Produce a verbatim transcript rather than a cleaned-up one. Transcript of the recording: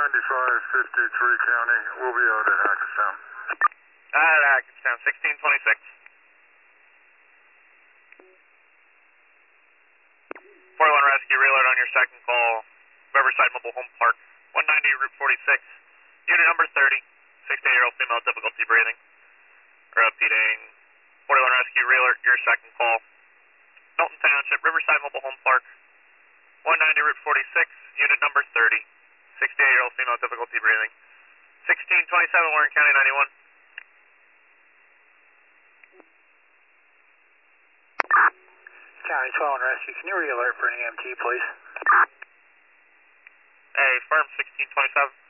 ninety-five fifty-three County. We'll be out at Hackettstown. At Hackettstown, sixteen twenty-six. forty-one Rescue, reload on your second call. Riverside Mobile Home Park, one ninety Route forty-six. Unit number thirty, sixty-eight-year-old female, difficulty breathing. Repeating. forty-one Rescue, realert your second call. Milton Township, Riverside Mobile Home Park, one ninety Route forty-six, unit number thirty, sixty-eight-year-old female, difficulty breathing. sixteen twenty-seven, Warren County, ninety-one. County twelve Rescue, can you re-alert for an E M T, please? Hey, firm sixteen twenty-seven.